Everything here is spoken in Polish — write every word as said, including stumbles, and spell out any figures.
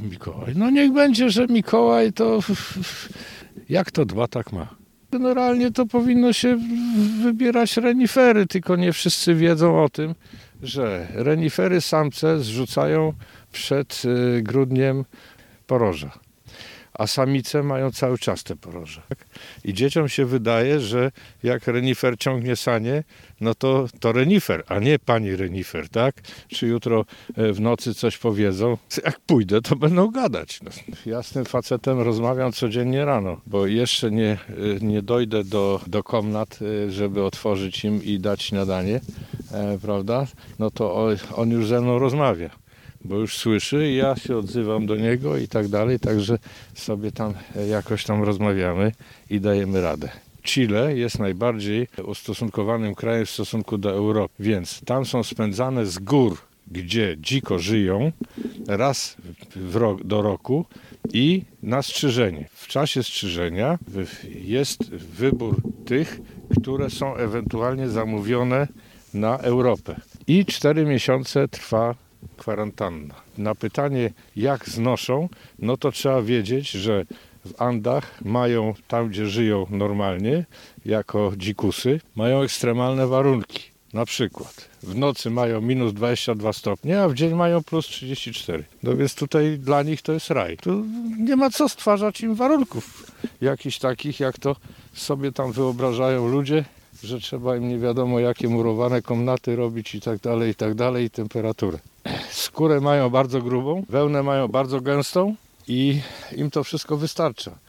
Mikołaj. No niech będzie, że Mikołaj to jak to dba, tak ma. Generalnie to powinno się wybierać renifery, tylko nie wszyscy wiedzą o tym, że renifery samce zrzucają przed grudniem poroża, a samice mają cały czas te poroże. I dzieciom się wydaje, że jak renifer ciągnie sanie, no to to renifer, a nie pani renifer, tak? Czy jutro w nocy coś powiedzą. Jak pójdę, to będą gadać. No, ja z tym facetem rozmawiam codziennie rano, bo jeszcze nie, nie dojdę do, do komnat, żeby otworzyć im i dać śniadanie, e, prawda? No to on już ze mną rozmawia, bo już słyszy i ja się odzywam do niego i tak dalej, także sobie tam jakoś tam rozmawiamy i dajemy radę. Chile jest najbardziej ustosunkowanym krajem w stosunku do Europy, więc tam są spędzane z gór, gdzie dziko żyją, raz w rok, do roku i na strzyżenie. W czasie strzyżenia jest wybór tych, które są ewentualnie zamówione na Europę. I cztery miesiące trwa kwarantanna. Na pytanie, jak znoszą, no to trzeba wiedzieć, że w Andach mają, tam gdzie żyją normalnie, jako dzikusy, mają ekstremalne warunki. Na przykład w nocy mają minus dwadzieścia dwa stopnie, a w dzień mają plus trzydzieści cztery. No więc tutaj dla nich to jest raj. Tu nie ma co stwarzać im warunków jakichś takich, jak to sobie tam wyobrażają ludzie, że trzeba im nie wiadomo jakie murowane komnaty robić i tak dalej, i tak dalej, i temperaturę. Skórę mają bardzo grubą, wełnę mają bardzo gęstą i im to wszystko wystarcza.